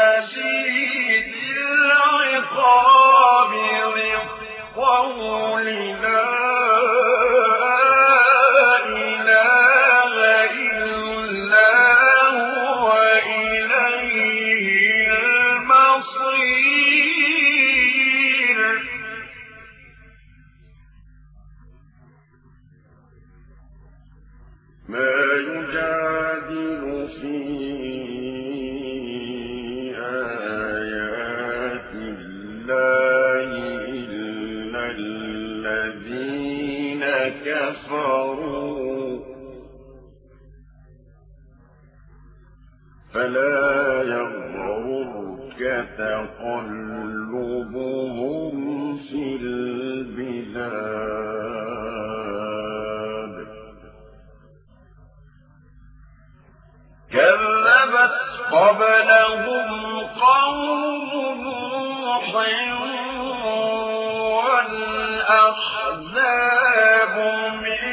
شديد العقاب بالقول لا فلا يغررك تقلبهم في البلاد كذبت قبلهم قوم نوح والأحزاب من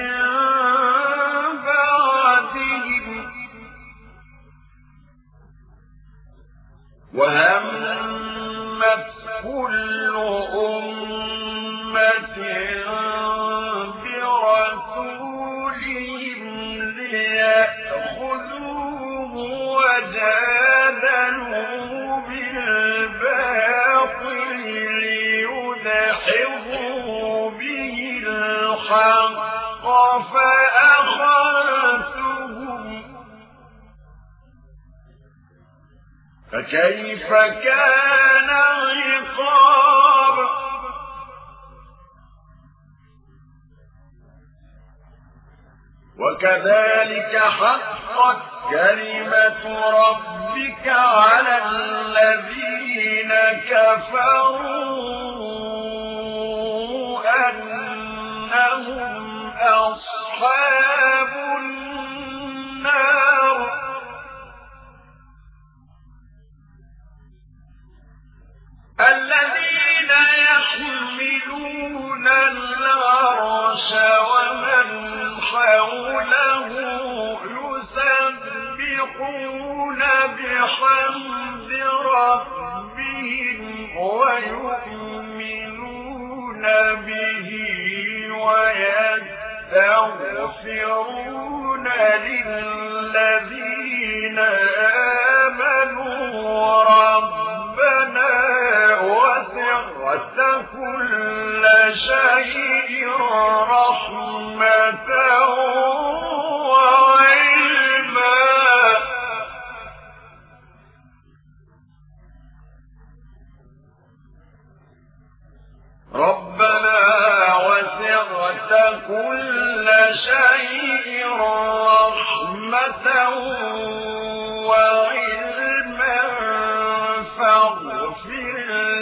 بعدهم وهمت كل أمة برسولهم ليأخذوه وجادلوا بالباطل ليدحضوا به الحق فأخذتهم فكيف كان عقاب وكذلك حقت كلمة ربك على الذين كفروا أنهم أصحاب النار الذين يحملون العرش ومن حوله يسبحون بحمد ربهم ويؤمنون به ويستغفرون للذين آمنوا ربنا وسعت كل شيء رحمة وعلما ربنا وسعت كل شيء رحمة وعلما فاغفر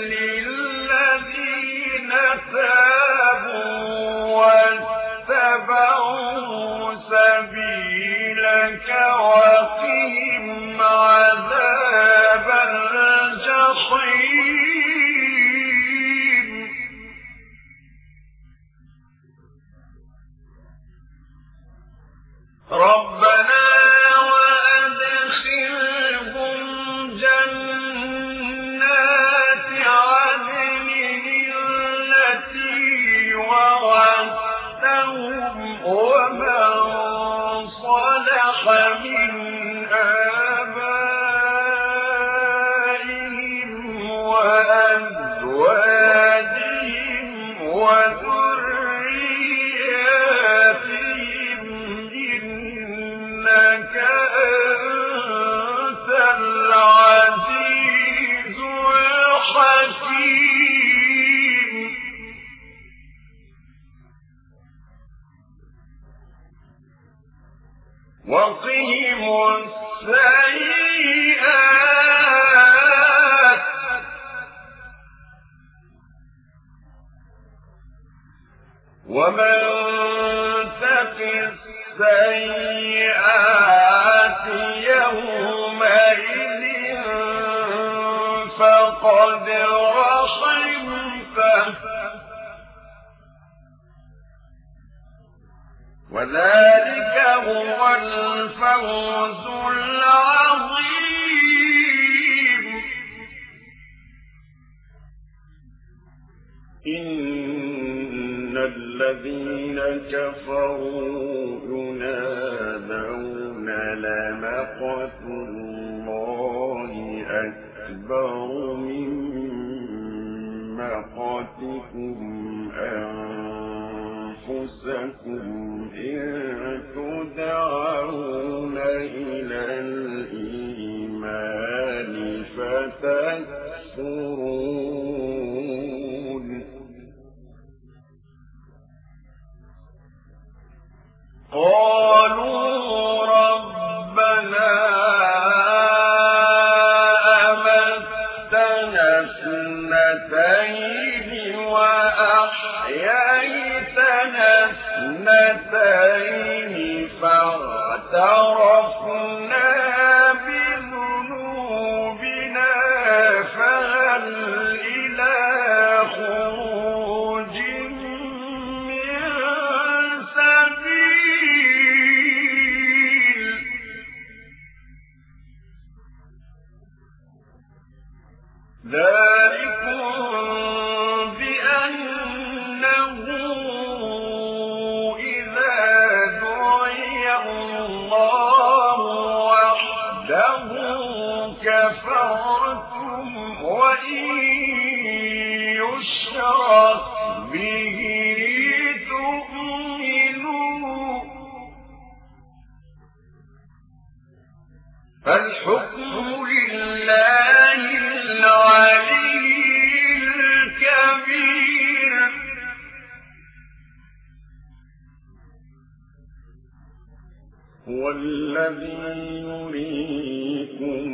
للذين تابوا واتبعوا سبيلك وقهم عذاب الجحيم ربنا وأدخلهم جنات عدن التي وعدتهم ومن صلح من آبائهم وأزواجهم وذرياتهم إنك أنت العزيز الحكيم وقهم السيئات ومن تق السيئات يومئذ فقد رحمته وذلك هو الفوز العظيم إن الذين كفروا ينادون لمقت الله أكبر من مقتكم أنفسكم إن تدعون إلى الإيمان فتكفرون قالوا ربنا أمتنا اثنتين وأحييتنا اثنتين فاعترفنا بذنوبنا فهل إلى خروج من سبيل ذلكم بأنه إذا دعي الله وحده كفرتم وإن يشرك به تؤمنوا فالحكم لله العلي الكبير هو الذي يريكم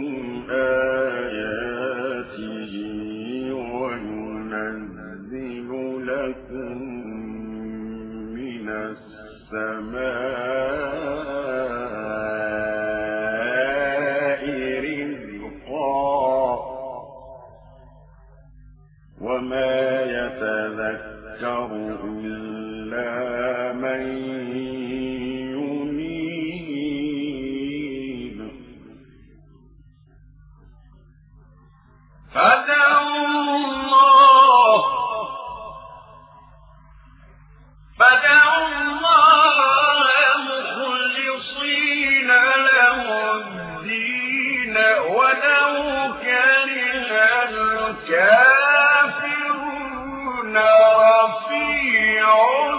آياته وينزل لكم من السماء رزقا وما يتذكر إلا من ينيب فدعوا الله مخلصين له الدين ولو كره الكافرون رفيع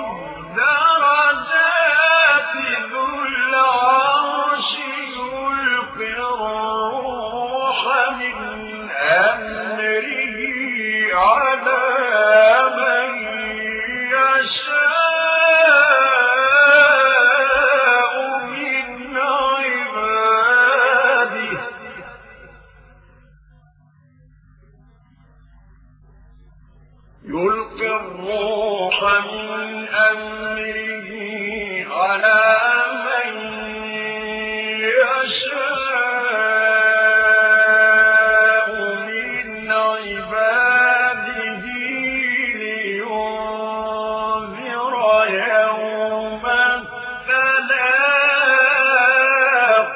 الدرجات ذو العرش يلقي الروح من أمره على من يشاء من عباده يلقي الروح من أمره على من يشاء من عباده لينذر يوم التلاق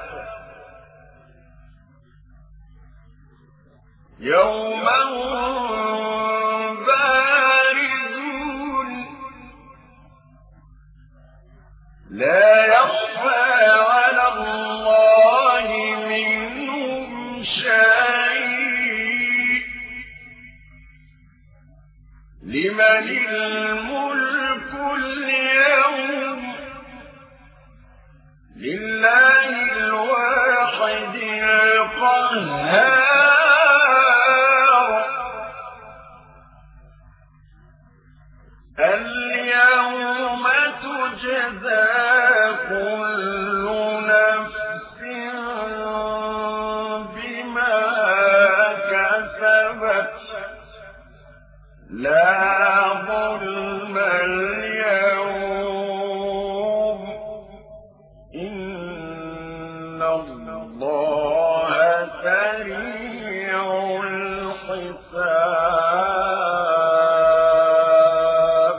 يوم لا يخفى على الله منهم شيء لمن الملك اليوم لله الواحد القهار اليوم تجزى كل نفس بما كسبت لا ظلم اليوم إن الله سريع الحساب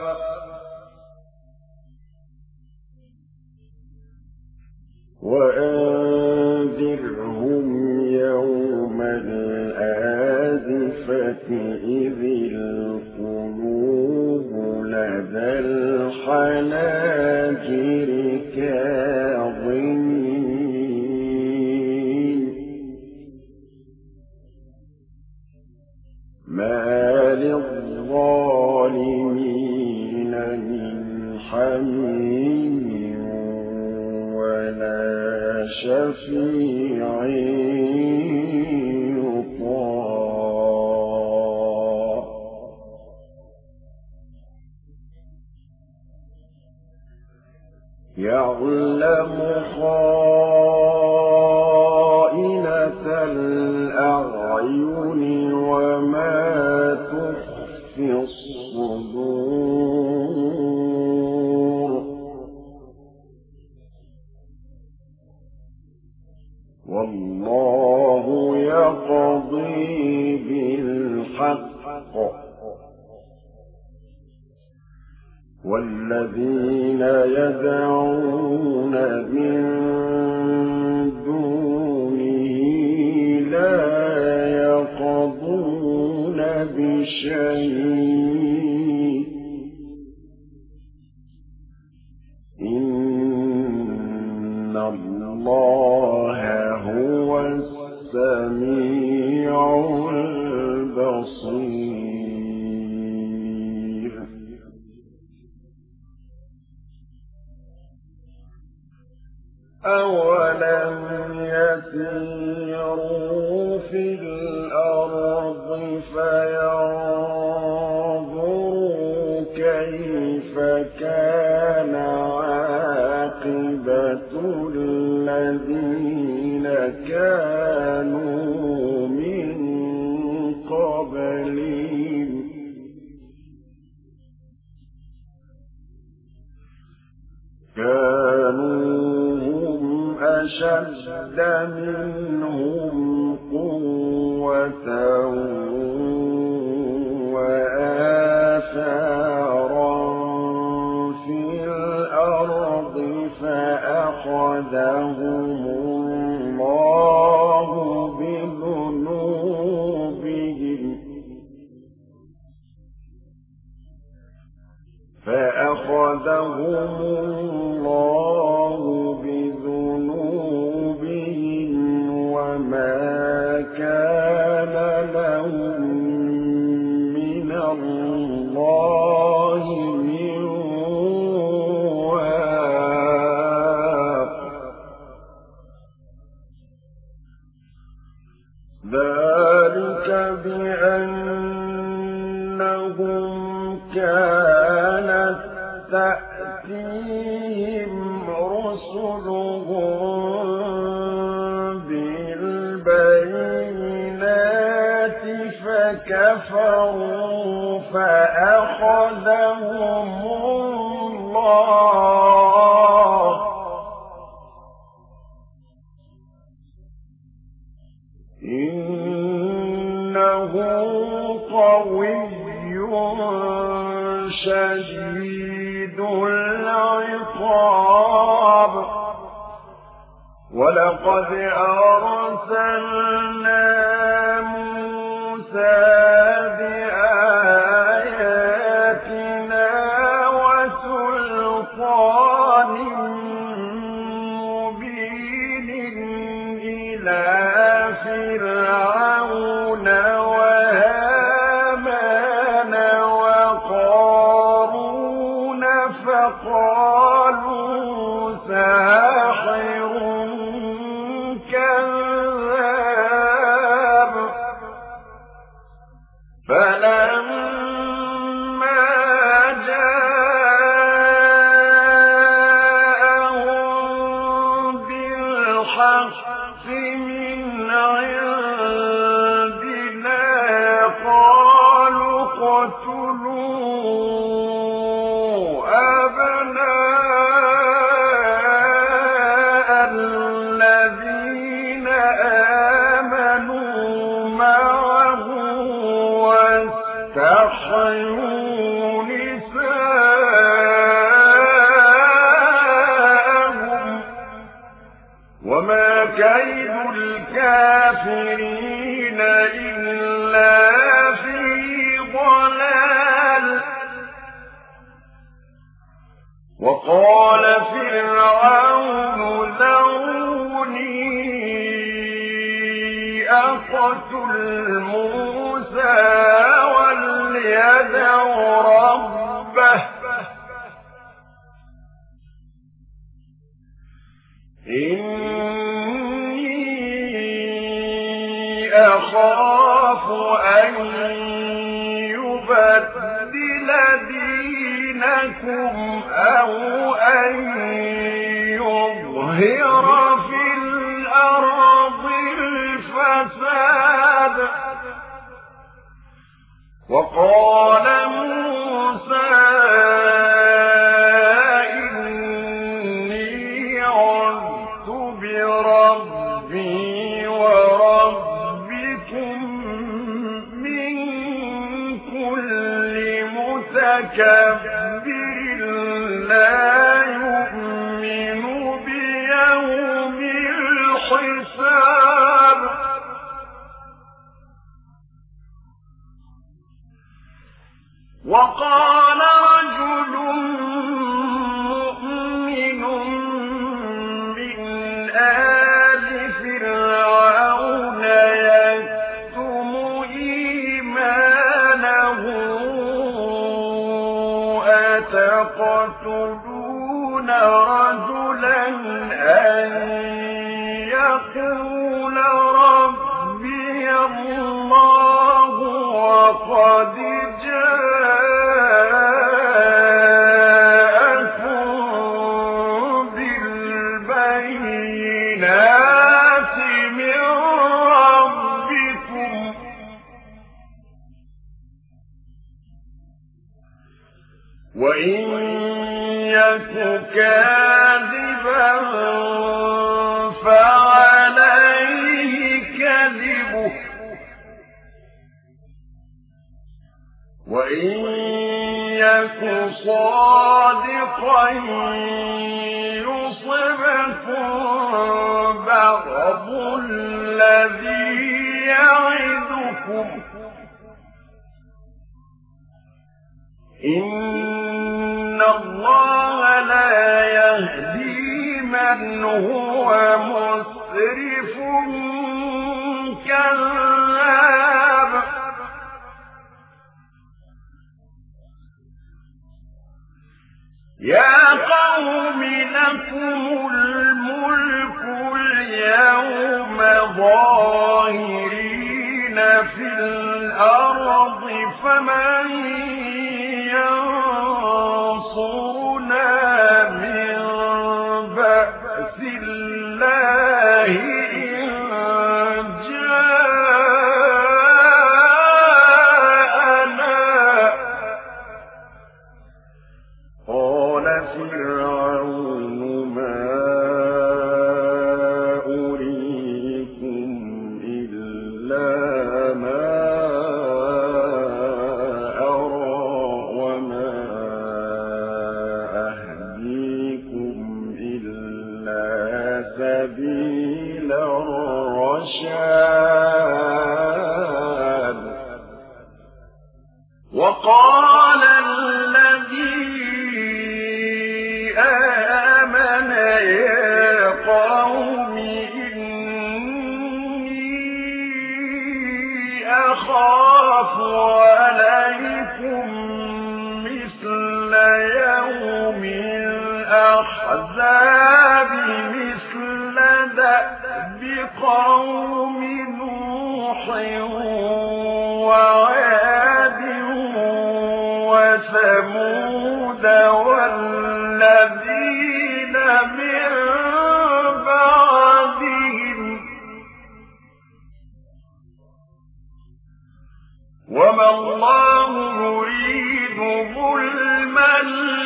وأنذرهم يوم الآزفة إذ القلوب ما للظالمين من حميم ولا شفيع يطاع يعلم خائنة الأعين وما تخفي الصدور والله يقضي بالحق والذين يدعون من دونه لا يقضون بشيء إن الله هو السميع البصير أولم يسيروا في الأرض فينظروا كيف كان عاقبة الذين كانوا من قبلهم كانوا أشد منهم قوة وآثارا في الأرض فأخذهم الله بذنوبهم وما كان لهم من الله من واق ذلك بأنهم كانت تأتيهم رسلهم بالبينات فكفروا فأخذهم الله إنه قوي شديد العقاب ولقد أرسلنا موسى بآياتنا وسلطان مبين إلى فرعون وهامان وقارون فقالوا ساحر كذاب فلما جاءهم بالحق من عندنا قالوا اقتلوا أبناء الذين آمنوا معه واستحيوا نساءهم وما كيد الكافرين إلا في ضلال وقال فرعون ذروني أقتل موسى يخاف أن يبدل دينكم أو أن يظهر في الأرض الفساد وقال موسى إني عذت بربي وربكم من كل متكبر لا يؤمن بيوم الحساب وقال رجل مؤمن من آل فرعون يكتم إيمانه أتقتلون رجلا أن يقول ربي الله وقد جاءكم بالبينات من ربكم وإن يك كاذبا فعليه كذبه وإن يك صادقا يصبكم بعض الذي يعدكم إن الله لا يهدي من هو مسرف كذاب يا قوم لكم الملك اليوم ظاهرين في الأرض فمن ينصرنا من بأس الله إن جاءنا قال فرعون ما أريكم إلا ما أرى وما أهديكم إلا سبيل الرشاد وقال الذي آمن يا قوم إني أخاف عليكم مثل يوم الأحزاب مثل دأب قوم نوح وعاد وثمود والذين من بعدهم وما الله يريد ظلما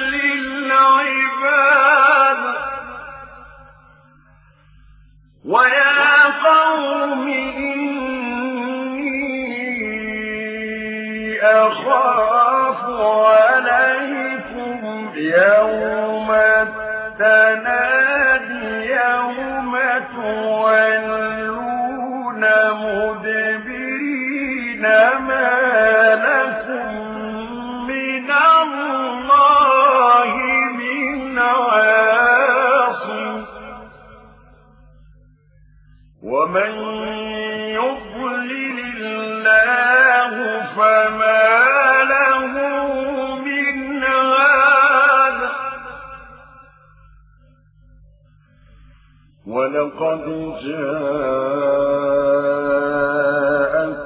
للعباد ويا قوم إني أخاف عليكم يوم التنادي يوم تولون مدبرين ما لكم من الله من عاصم ومن يضلل الله فما له من هاد ولقد جاءكم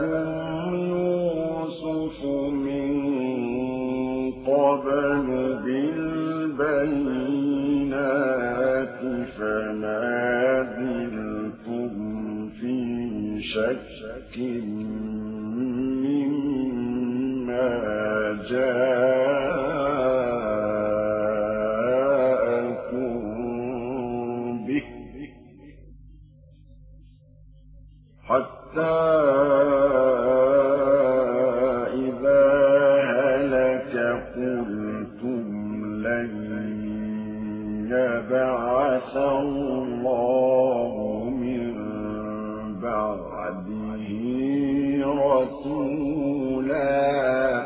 جاءكم به حتى إذا هلك قلتم لن يبعث الله من بعده رسولا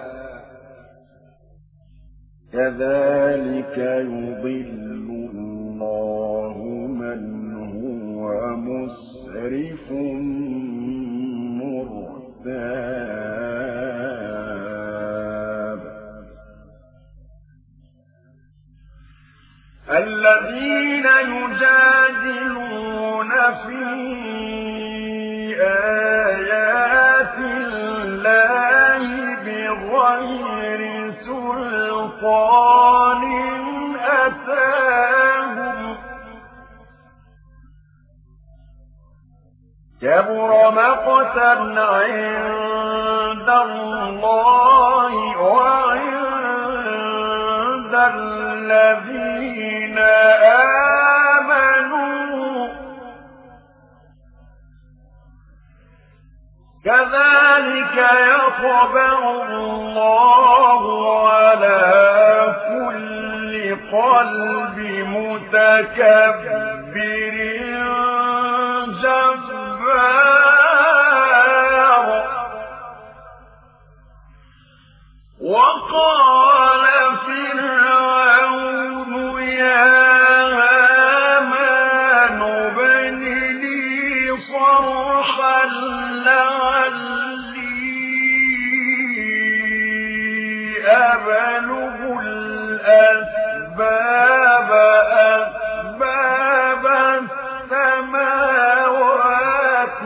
كذلك يضل الله من هو مسرف مرتاب الذين يجادلون في آيات الله بغير سلطان أتاهم كبر مقتا عند الله وعند الذين آمنوا كذلك يطبع الله على كل قلب متكبر جبار وقال فرعون يا هامان ابن لي صرحا لعلي أبلغ الأسباب السماوات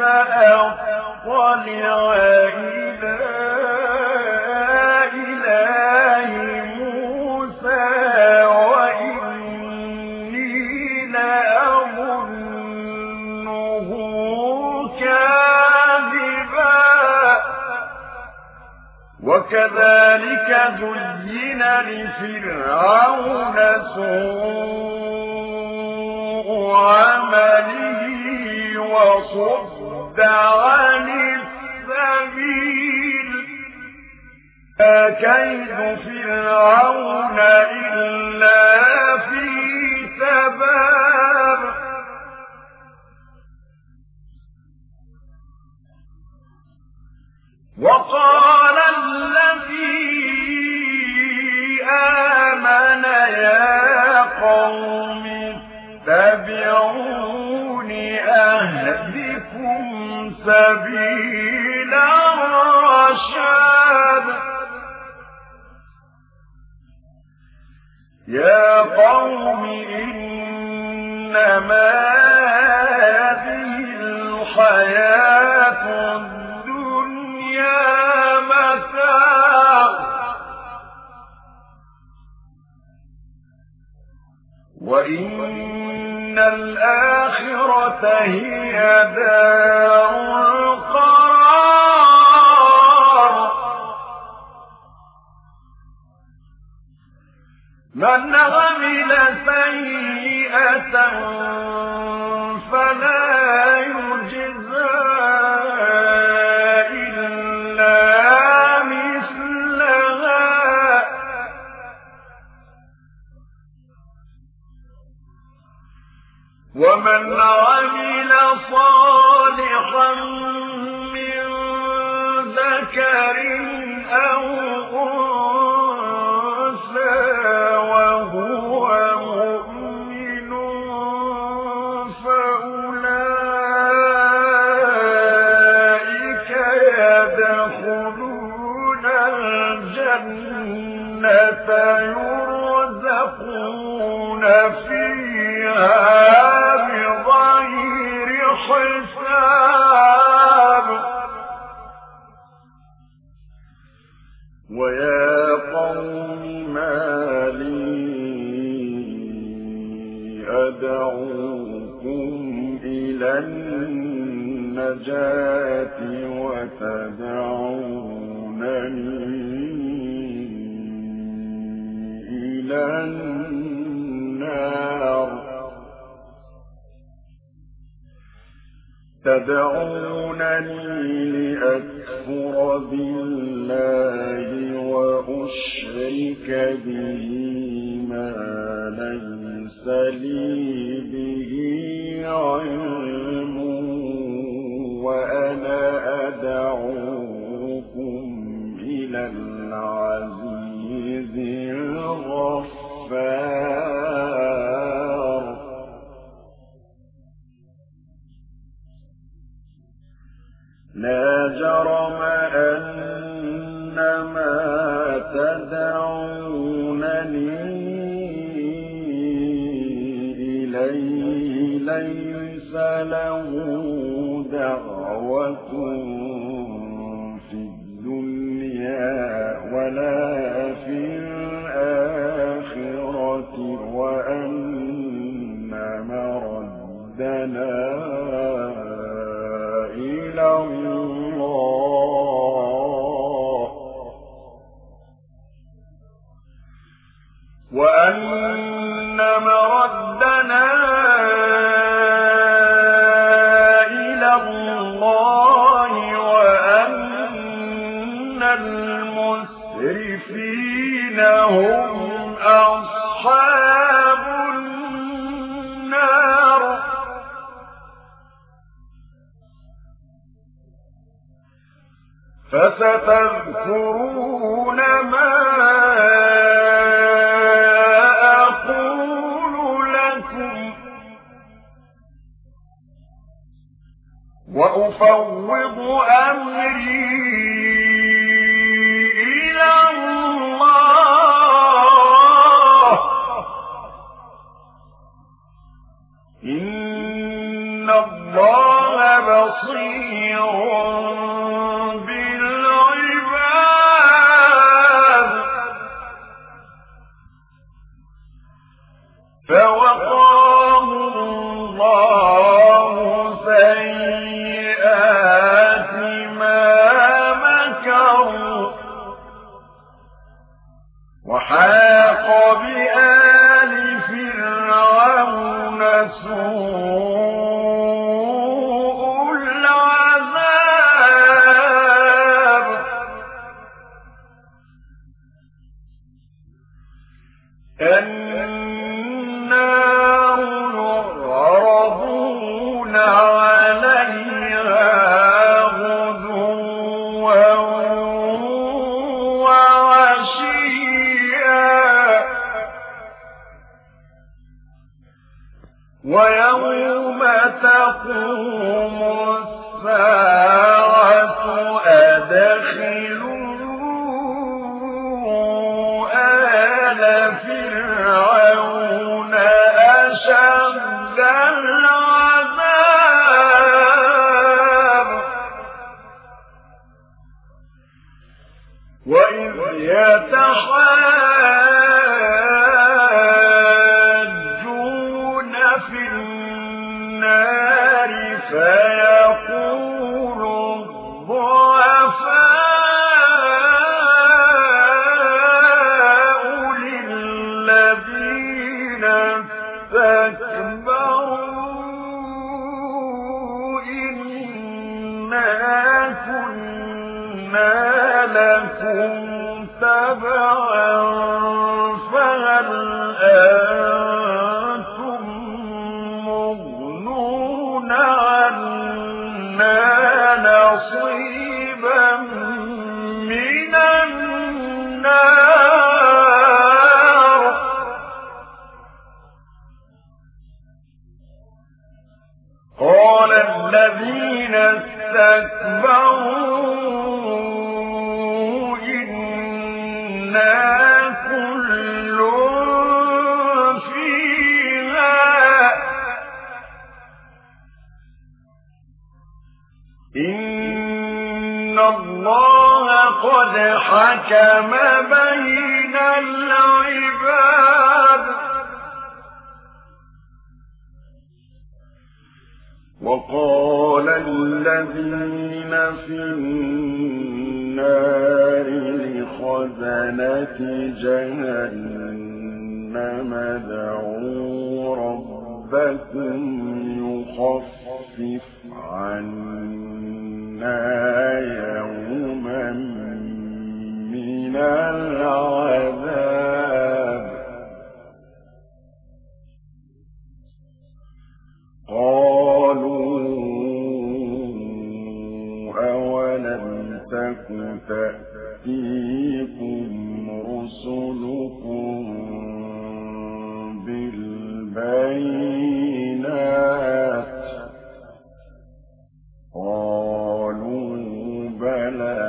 فأطلع إلى إله موسى وإني لأظنه كاذبا وكذلك زين لفرعون سوء عمله وصد عن السبيل ما كيد فرعون إلا في تباب وقال الذي آمن يا قوم اتبعون أهدكم سبيل الرشاد يا قوم إنما هذه الحياة الدنيا متاع وإن الآخرة هي دار القرار من عمل سيئة فلا يجزى إلا مثلها ومن عمل صالحا من ذكر أو أنثى وهو مؤمن فأولئك يدخلون الجنة يرزقون فيها بغير حساب ويا قوم ما لي أدعوكم إلى النجاة وتدعونني النار تدعونني لأكفر بالله وأشرك به ما ليس لي به علم وأنا أدعوكم إلى العزيز الغفار لا جرم أن ما تدعونني إليه ليس له دعوة في الدنيا ولا في الآخرة وأن مردنا إلى الله وأن مردنا إلى الله وأن المسرفين هم أصحاب النار فستذكرون ما أقول لكم وأفوض أمري إلى الله إن الله بصير فوقاه الله سيئات ما مكروا وحاق بآل فرعون سوء العذاب النار يعرضون عليها غدوا وعشيا ويوم تقوم الساعة أدخلوا آل فرعون أشد العذاب وإذ يتحاجون في النار فيقول الضعفاء للذين استكبروا إنا كنا لكم تبعا فهل أنتم مغنون عنا نصيبا من النار قال الذين استكبروا إنا كل فيها إن الله قد حكم بين العباد وقال الذين في النار لخزنة جهنم ادْعُوا رَبَّكُمْ يُخَفِّفْ عَنَّا يَوْمًا مِّنَ الْعَذَابِ قَالُوا أَوَلَمْ تَكُ تَأْتِيكُمْ رُسُلُكُم بِالْبَيِّنَاتِ قَالُوا بَلَى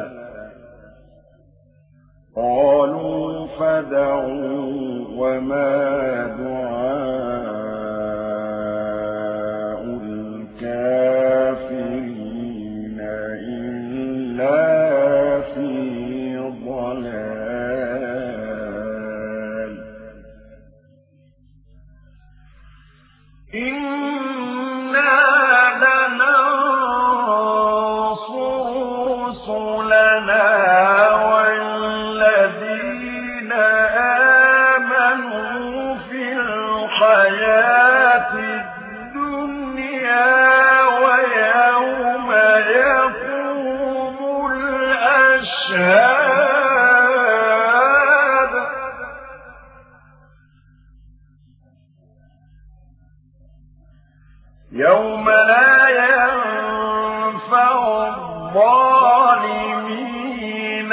قَالُوا فَادْعُوا وَمَا دُعَاءُ الْكَافِرِينَ إِلَّا فِي ضَلَالٍ إِنَّا لَنَنصُرُ رُسُلَنَا وَالَّذِينَ آمَنُوا فِي الْحَيَاةِ الدُّنْيَا وَيَوْمَ يَقُومُ الْأَشْهَادُ يَوْمَ لَا يَنفَعُ الظَّالِمِينَ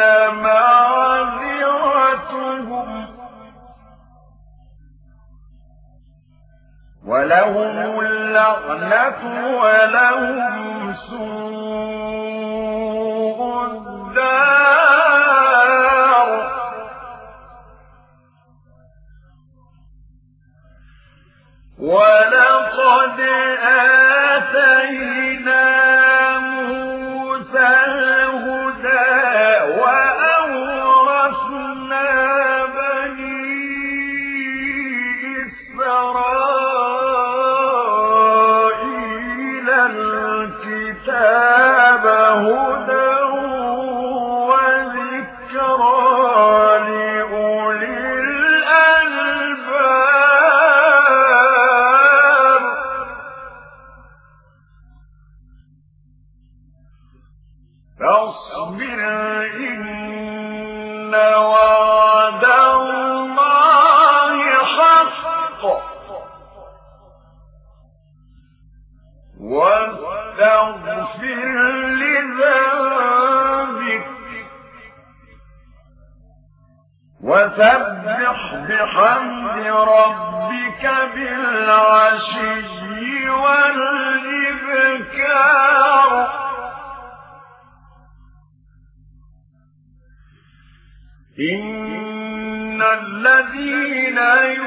مَعْذِرَتُهُمْ وَلَهُمُ اللَّعْنَةُ وَلَهُمْ سُوءُ الدَّارِ وَلَقَدْ آتَيْنَا مُوسَى الْهُدَىٰ وَأَوْرَثْنَا بَنِي إِسْرَائِيلَ الْكِتَابَ هُدًى وَذِكْرَىٰ لِأُولِي الْأَلْبَابِ فاصبر إن وعد الله حق واستغفر لذنبك وسبح بحمد ربك بالعشي والإبكار إن الذين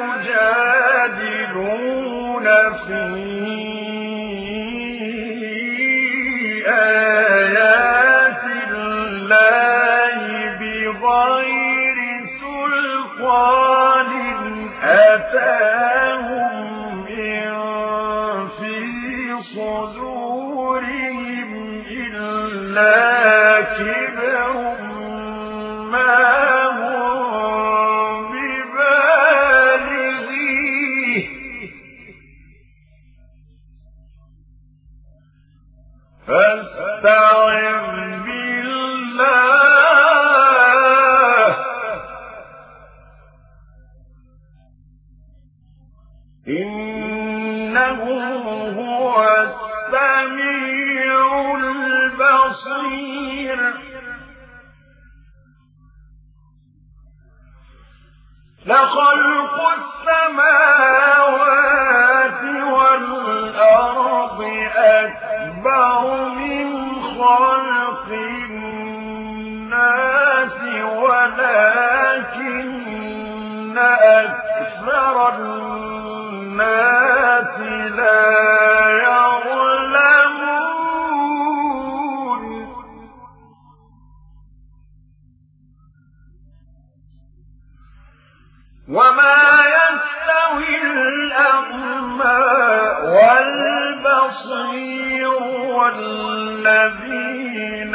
يجادلون في آيات الله بغير سلطان أتاهم إن في صدورهم إلا كبر ما فاستعذ بالله إنه هو السميع البصير لخلق السماوات والأرض أكبر من خلق الناس ولكن أكثر الناس لا يعلمون وما يستوي الأعمى والبصير والذين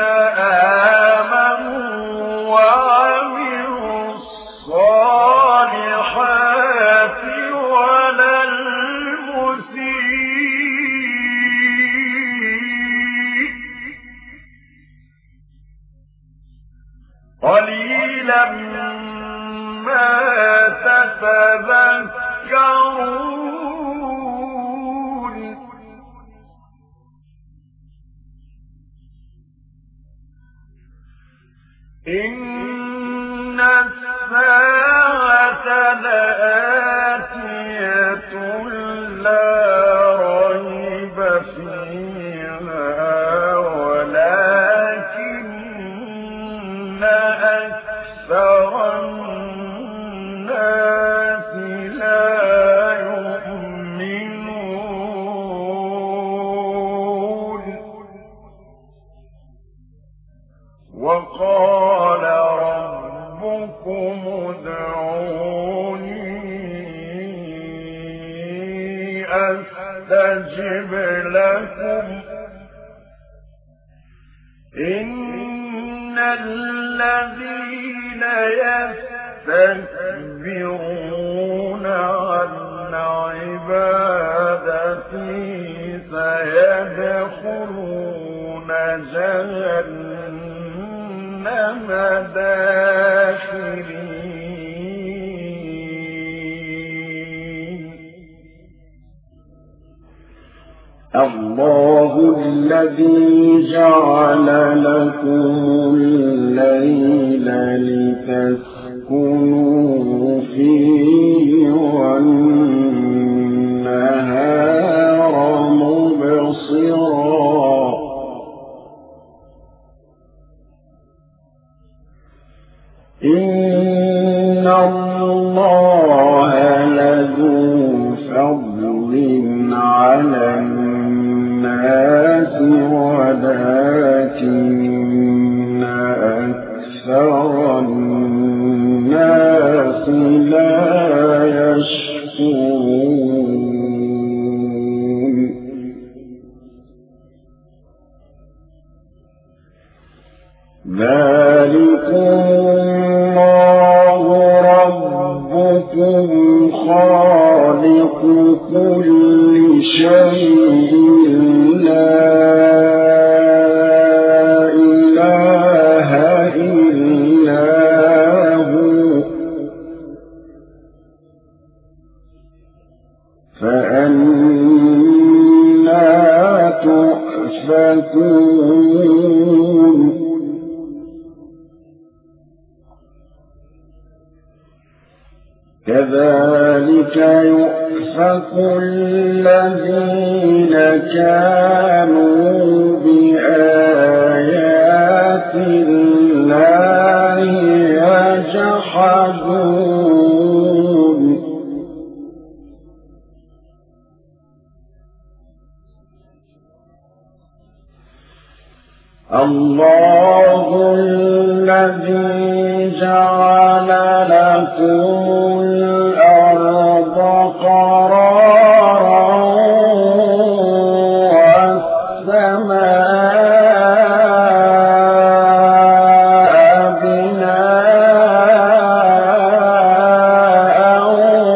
آمنوا وعملوا الصالحات قليلا ما تتذكرون إن الساعة لآتية لا ريب فيها ولكن أكثر الناس لا يؤمنون وقال ربكم ادعوني أستجب لكم إن الذين يستكبرون عن عبادتي سيدخلون جهنم داخرين الله الذي جعل لكم الليل لتسكنوا فيه والنهار مبصرا إن الله لذو فضل على الناس ولكن أكثر الناس لا يشكرون ذلكم الله ربكم خالق كل شيء لا إله إلا هو فأنى تؤفكون كذلك يؤفك الذين كانوا بآيات الله يجحدون الله الذي جعل لكم الأرض قرارا والسماء بناء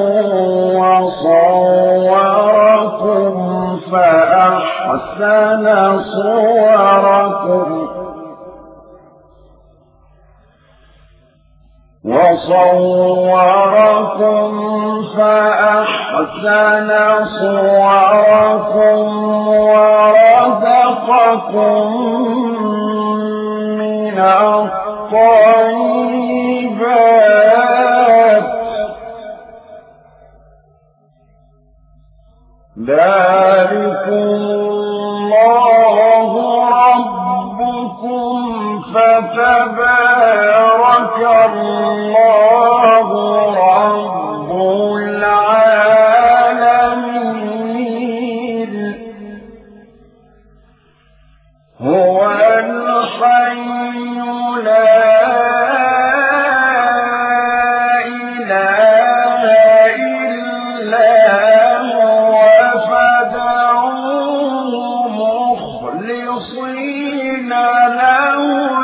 وصوركم فأحسن صوركم فأحسن صوركم ورزقكم من الطيبات ذلكم الله ربكم فتبارك الله رب العالمين هو الحي لا إله إلا هو فادعوه مخلصين له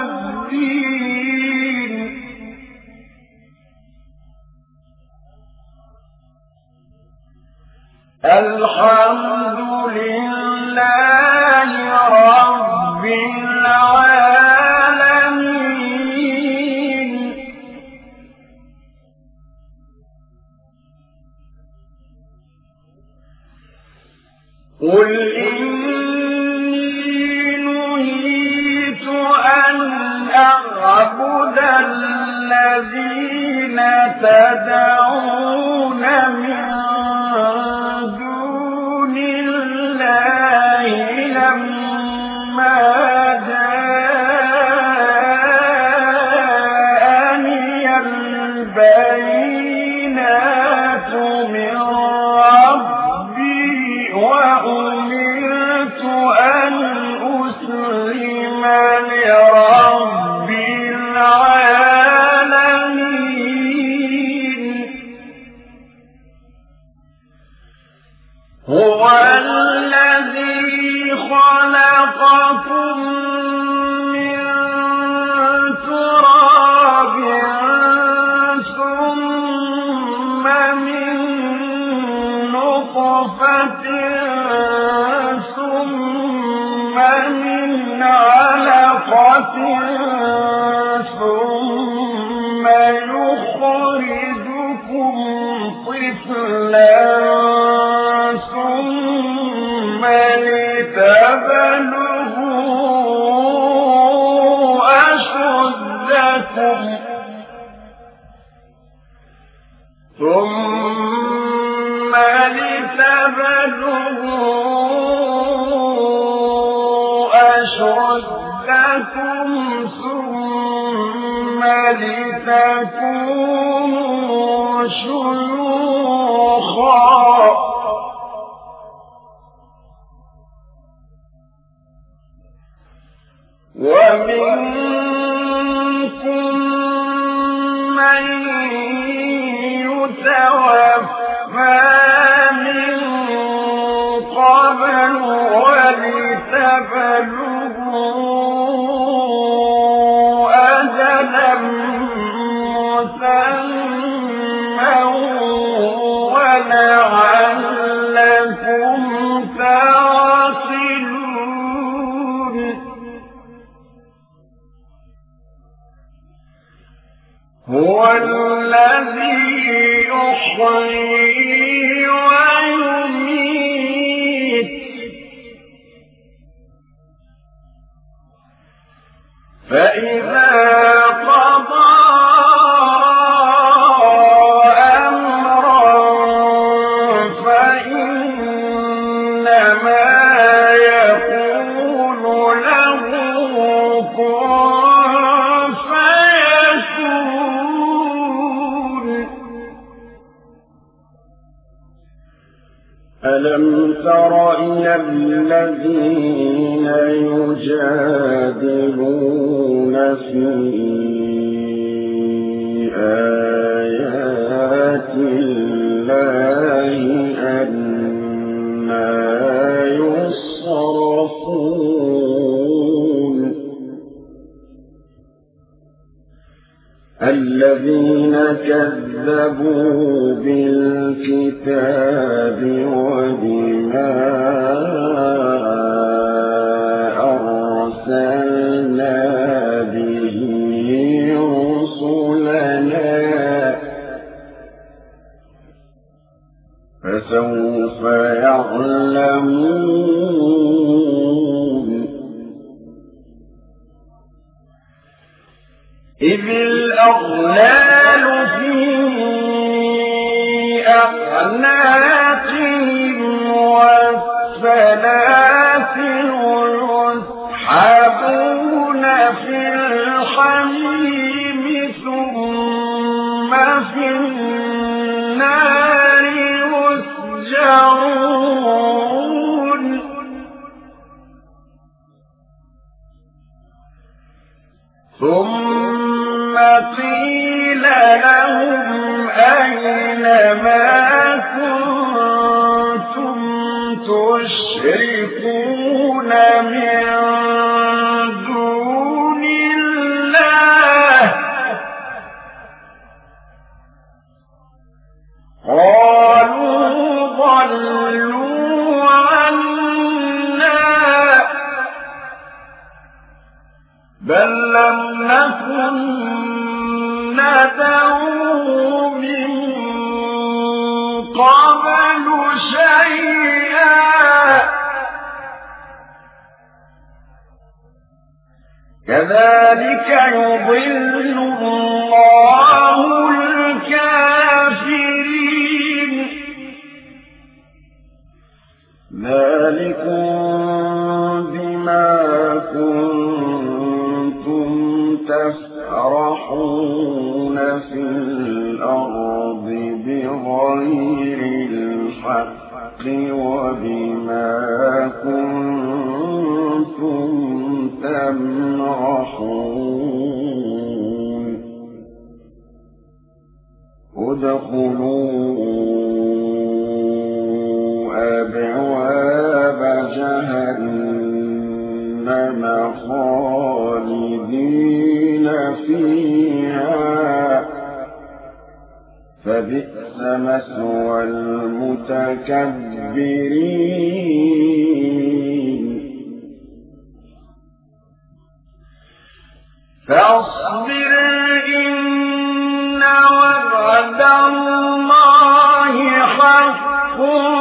الدين الحمد لله رب العالمين قل إني نهيت أن أعبد الذين تدعون من دون الله لما جاءني البينات من ربي وأمرت أن أسلم لرب العالمين هو الذي خلقكم من تراب ثم من نطفة ثم من علقة ثم يخرجكم طفلا ثم لتبلغوا أشدكم ثم لتكونوا شيوخا ومنكم من يتوفى من قبل ولتبلغوا أجلا مسمى ولعلكم تعقلون هو الذي يحيي ويميت فإذا قضى أمرا فإنما يقول له كن فيكون ألم تر إلى الذين يجادلون في آيات الله أنى يصرفون الذين كذبوا بالكتاب وبما أرسلنا به رسلنا فسوف يعلمون إذ الأغلال في أعناقهم والسلاسل يسحبون في الحميم ثم في النار يسجرون ثم قيل لهم أين ما كنتم تشركون من دون الله قالوا ضلوا عنا بل لم نكن ندعو من قبل شيئا كذلك يضل الله الكافرين ذلكم بما كنتم تفرحون في الأرض بغير الحق وبما كنتم تمرحون ادخلوا أبواب جهنم خالدين فيها فبئس مثوى المتكبرين فاصبر إن وعد الله حق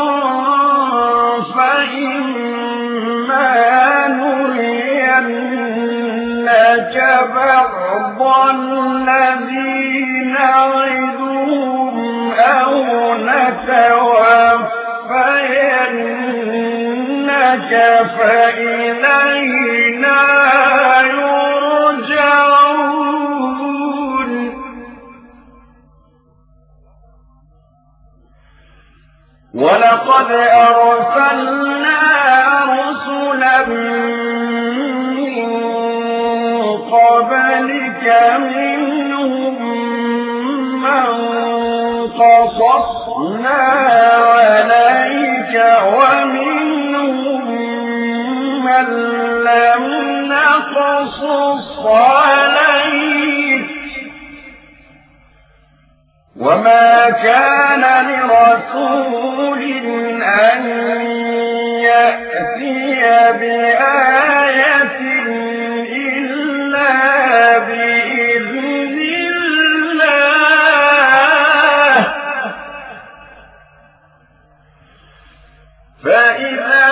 فإما نرينك بعض الذي نعدهم أو نتوفينك فإلينا يرجعون ولقد أرسلنا رسلا من قبلك منهم من قصصنا عليك ومنهم من لم نقصص عليك وما كان لرسول أن يأتي بآية إلا بإذن الله فإذا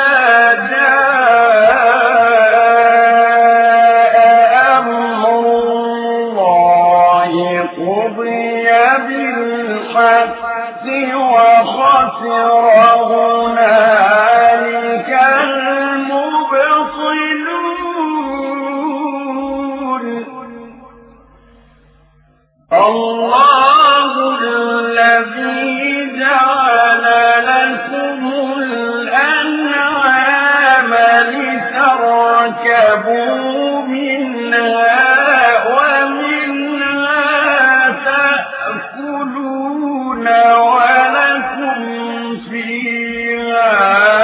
جاء أمر الله قضي بالحق وخسر هنالك المبطلون الله الذي جعل لكم الأنعام لتركبوا منها ومنها تأكلون ولكم فيها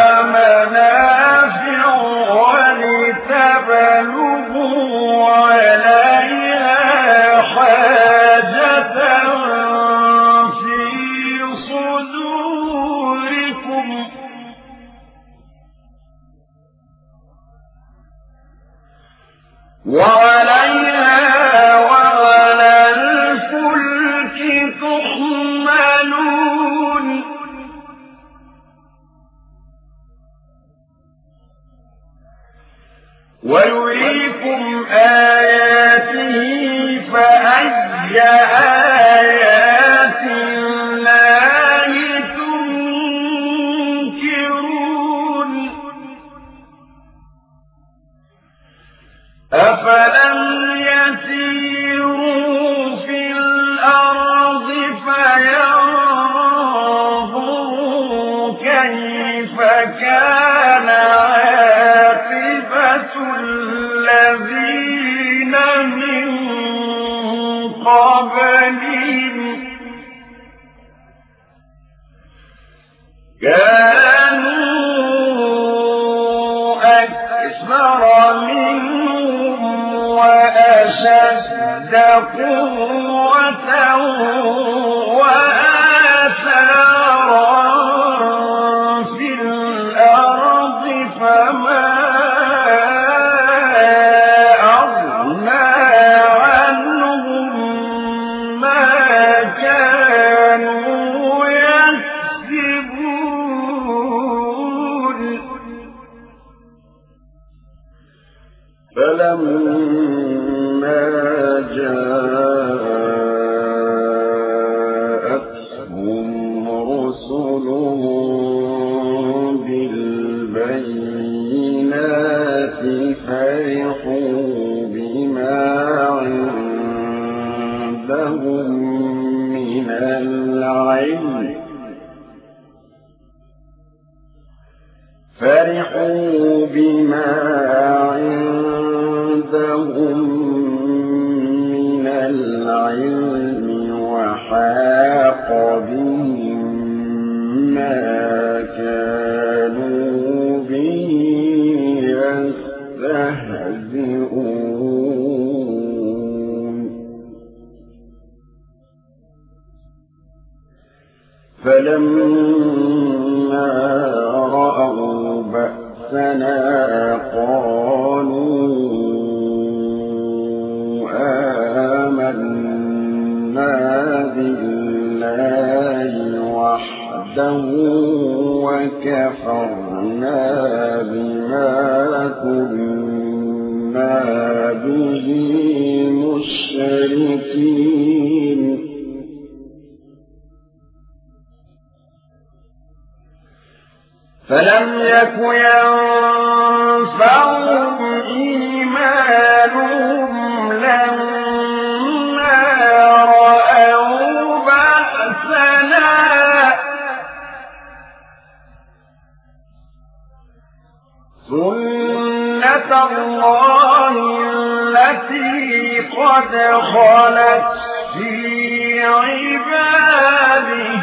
منافع ولتبلغوا عليها حاجة في صدوركم وعليها وعلى الفلك تحملون ويريكم آياته فأي آيات الله تنكرون أفلم يسيروا في الأرض فينظروا كيف كان عاقبة الذين من قبلهم كانوا أكثر منهم وأشد قوة وآثارا في الأرض فما أغنى عنهم ما كانوا يكسبون فلما عندهم من العلم فرحوا بما عندهم من العلم وحاق بهم ما كانوا به يستهزئون فلما رأوا بأسنا قالوا آمنا بالله وحده وكفرنا بما كنا به مشركين فلم يك ينفعهم إيمانهم لما رأوا بأسنا سنة الله التي قد خلت في عباده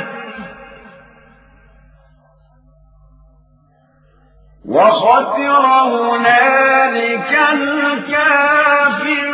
وخسر هنالك الكافرون